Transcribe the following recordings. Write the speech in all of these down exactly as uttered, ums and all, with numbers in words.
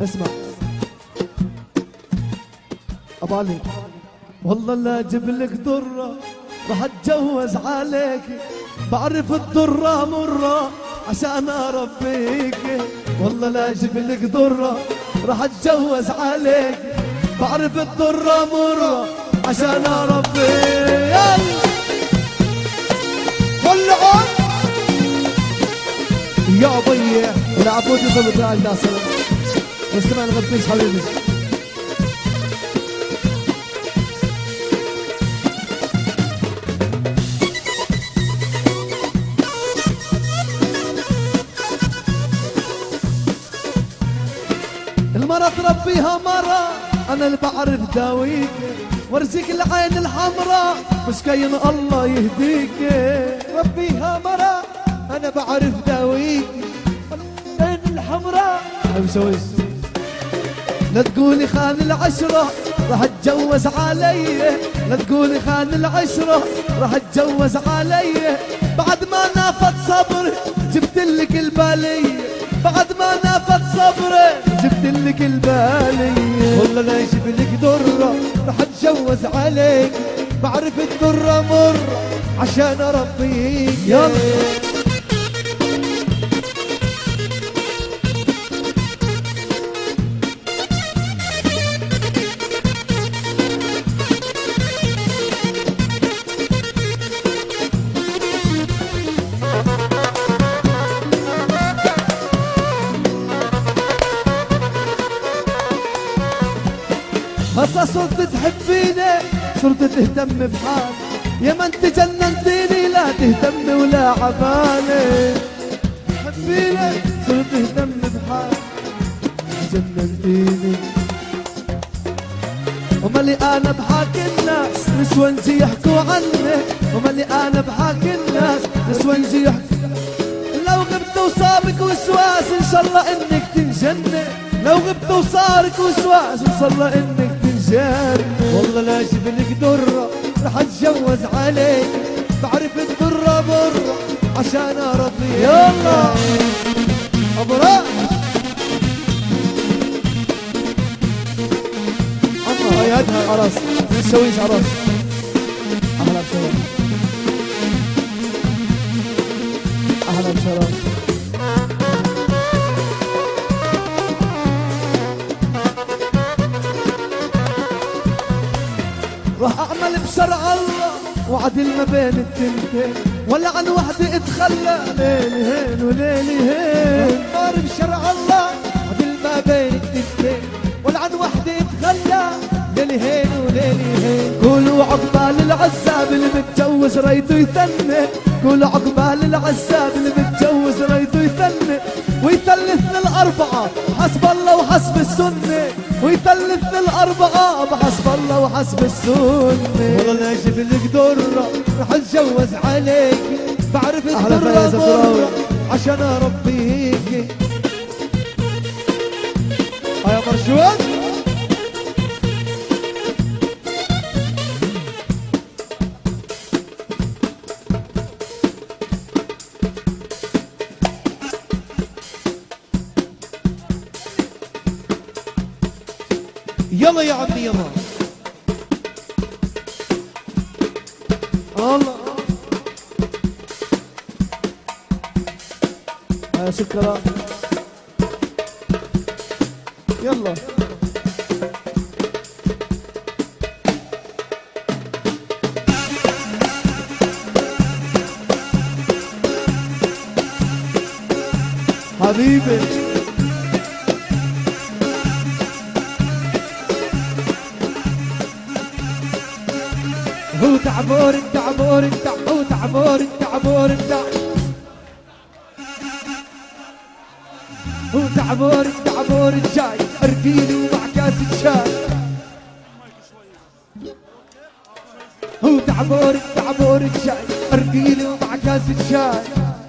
اسمع ابو علي، والله لا اجيب لك ضره راح اتجوز عليك، بعرف الضره مره عشان اربيك. والله لا اجيب لك ضره راح اتجوز عليك، بعرف الضره مره عشان اربيك. يلا ولعوا يا ابي العبود يصل بتاع الناس. بس ما نغطيش حبيبي. المرة تربيها مرة أنا اللي بعرف داويك، وارزق العين الحمراء مش كاين الله يهديك. ربيها مرة أنا بعرف داويك، العين الحمراء مسويش. لا تقولي خان العشرة راح اتجوز علي، لا تقولي خان العشرة راح اتجوز علي، بعد ما نافت صبري جبت لك البالية، بعد ما نافت صبري جبت لك البالية. والله لا يجيب لك ضرة راح اتجوز عليك، بعرف الضرة مرة عشان اربيك. يلا هسا صرت تحبيني صرت تهتم بحالي، يا ما انت جننتيني لا تهتم ولا عبالي. تحبيني صرت تهتم بحالي جننتيني، ومالي انا بحاكي الناس نسوى نجي يحكوا عني، ومالي انا بحاكي الناس نسوى نجي يحكوا. لو غبت وصابك وسواس ان شاء الله انك تنجني، لو غبت وصارك وسواس ان شاء الله انك تنجني. والله لا اجيب لك ضره راح اتجوز عليك، بعرف الضره مره عشان اربيك. يلا ابو راح عمو هيئتها عراس ما تسويش عراس. اهلا بشرف اهلا بشرف. راح اعمل بشرع الله وعدل ما بين التنتين، ولا عن وحدي اتخلى ليلي هين وليلي هين. صار بشرع الله عدل ما بين التنتين، ولا عن وحدي اتخلى ليلي هين وليلي هين. قولوا عقبال العزاب اللي متجوز ريته يثني، قولوا عقبال العزاب اللي متجوز ريته يثني، ويثلثنا الأربعة بحسب الله وحسب السنة، ويثلثنا الأربعة بحسب الله وحسب السنة. والله لا أجيب لك ضرة راح أتجوز عليك، بعرف الضرة مرة عشان أربيك. يا مرشوان يلا يا عمي يلا. الله يا شكرا. يلا حبيبي هو تعبور انت عبور انت هو تعبور انت عبور انت هو تعبور انت عبور الشاي ارجيلي ومع كاس الشاي. هو تعبور انت عبور الشاي ارجيلي ومع كاس الشاي.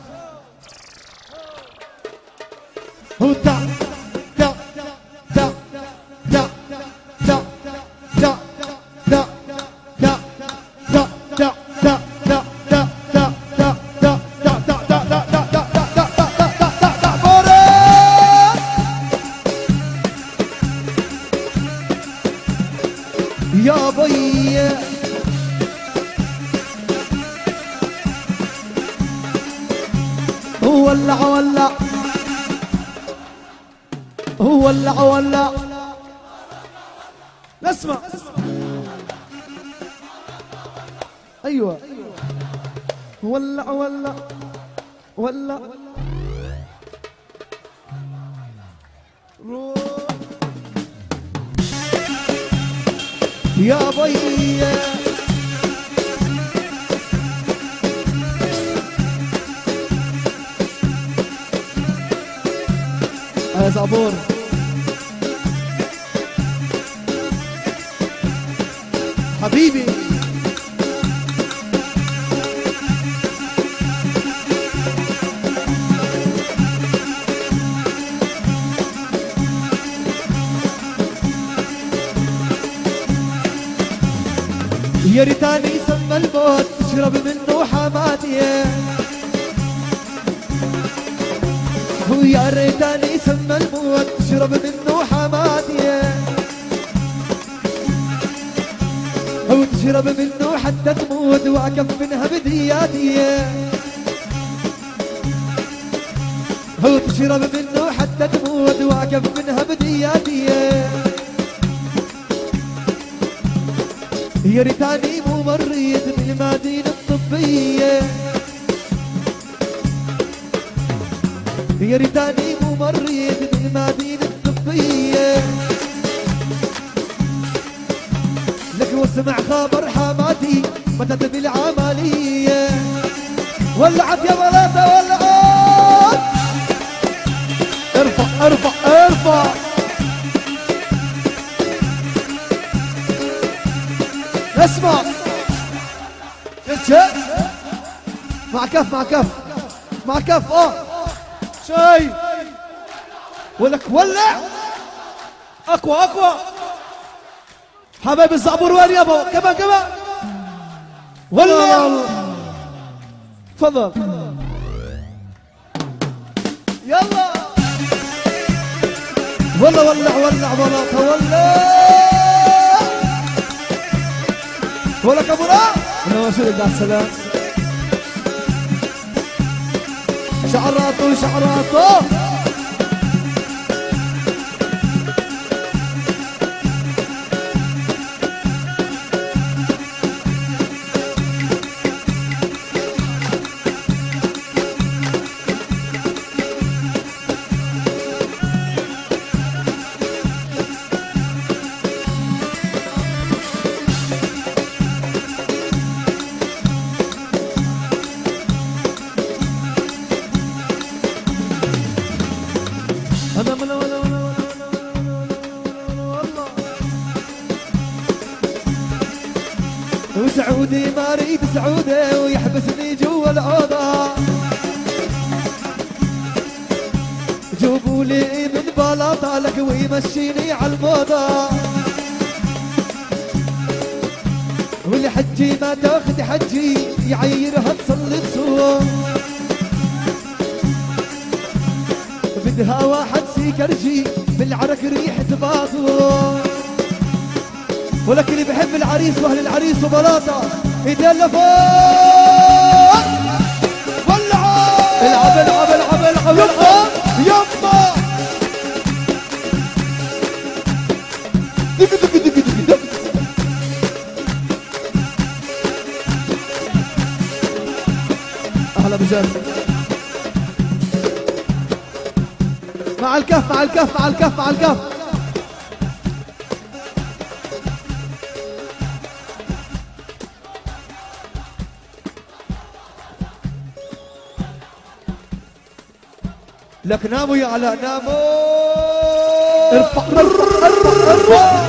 هو تع تع تع تع تع تع تع هو ولع ولع هو ولع ولع نسمع ايوه ولع ولع ولع روح يا بي يا زعبور حبيبي يا ريتاني سمى الموت تشرب منه حماتي ويا ريتاني سمى الموت تشرب منه حماتي وتشرب منه حتى تموت واكفنها بدياتي وتشرب منه حتى تموت واكفنها بدياتي يا ريتاني مو مريض بالمدينة الطبية يا ريتاني مو مريض بالمدينة الطبية لك واسمع خبر حماتي بدت بالعملية ولعت يا بلاطة ولعت ارفع ارفع ارفع اسمع شد مع كف مع كف مع كف اه شاي ولك ولع اقوى اقوى حبايب الزعبور وين يابا كمان كمان ولع تفضل يلا والله ولع ولع بلاطة ولع ولك ابو راء انا رسول الله السلام شعراته شعراته وسعودي ما اريد سعوده ويحبسني جوا العوضه جوبوا لي من بلاطه لك ويمشيني على الموضه واللي حجي ما تاخذ حجي يعيرها تصلي الصوم بدها واحد سيكرجي بالعرك ريحه باطو ولكن اللي بحب العريس واهل العريس وبلاطه ايدين لفوق ولعوا العب العب العب العب يما يما دق دق دق دق دق اهلا بجد مع الكف مع الكف مع الكف مع الكف لك ناموا يا علاء ناموا ارفع ارفع ارفع ارفع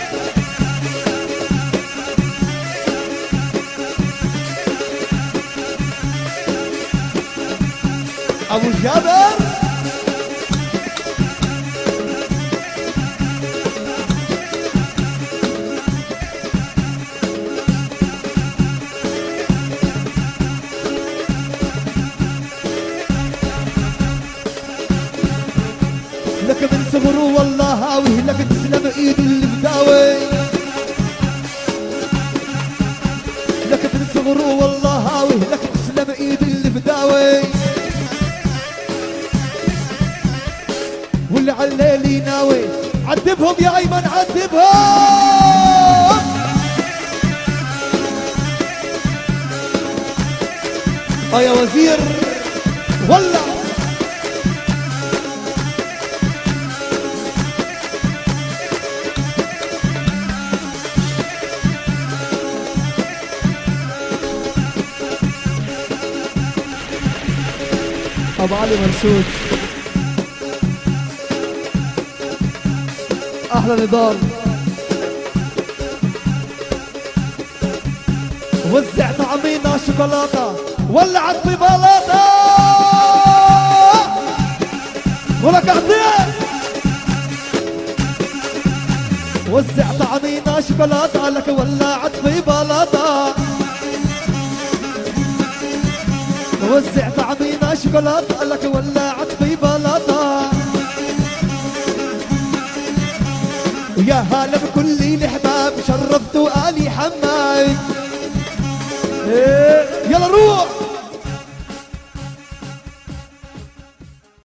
ابو جابر لك من صغره والله هاوي لك تسلم ايد اللي بداوي لك من صغره والله هاوي لك تسلم ايد اللي بداوي عالليل ناوي. عذبهم يا ايمن عذبهم. اه يا وزير ولع. ابو علي منسود احلى نضال. وزع طعمينا شوكولاته ولعت في بلاطه ولك اعطيه. وزع طعمينا شوكولاته لك ولعت في بلاطه. وزع طعمينا شوكولاته لك ولعت في بلاطه. ويا هلا بكل الاحباب شرفتوا آلي حماي. يلا روح.